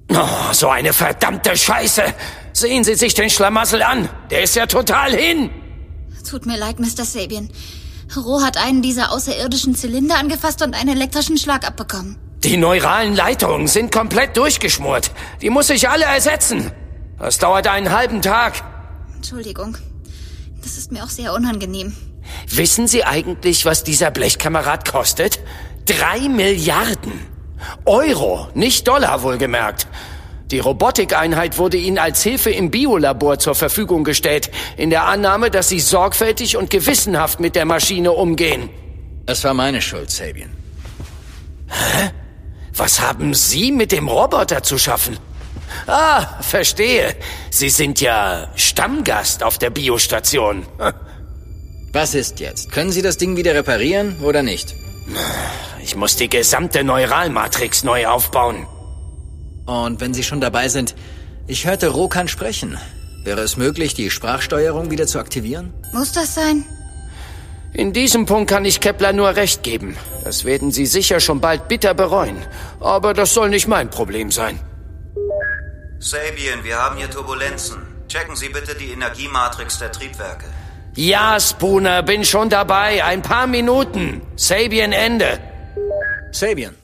Oh, so eine verdammte Scheiße. Sehen Sie sich den Schlamassel an. Der ist ja total hin. Tut mir leid, Mr. Sabian. Ro hat einen dieser außerirdischen Zylinder angefasst und einen elektrischen Schlag abbekommen. Die neuralen Leitungen sind komplett durchgeschmort. Die muss ich alle ersetzen. Das dauert einen halben Tag. Entschuldigung. Das ist mir auch sehr unangenehm. Wissen Sie eigentlich, was dieser Blechkamerad kostet? 3 Milliarden Euro, nicht Dollar wohlgemerkt. Die Robotikeinheit wurde Ihnen als Hilfe im Biolabor zur Verfügung gestellt, in der Annahme, dass Sie sorgfältig und gewissenhaft mit der Maschine umgehen. Es war meine Schuld, Sabian. Hä? Was haben Sie mit dem Roboter zu schaffen? Ah, verstehe. Sie sind ja Stammgast auf der Biostation. Was ist jetzt? Können Sie das Ding wieder reparieren oder nicht? Ich muss die gesamte Neuralmatrix neu aufbauen. Und wenn Sie schon dabei sind, ich hörte, Ro kann sprechen. Wäre es möglich, die Sprachsteuerung wieder zu aktivieren? Muss das sein? In diesem Punkt kann ich Kepler nur recht geben. Das werden Sie sicher schon bald bitter bereuen. Aber das soll nicht mein Problem sein. Sabian, wir haben hier Turbulenzen. Checken Sie bitte die Energiematrix der Triebwerke. Ja, Spooner, bin schon dabei. Ein paar Minuten. Sabian, Ende. Sabian.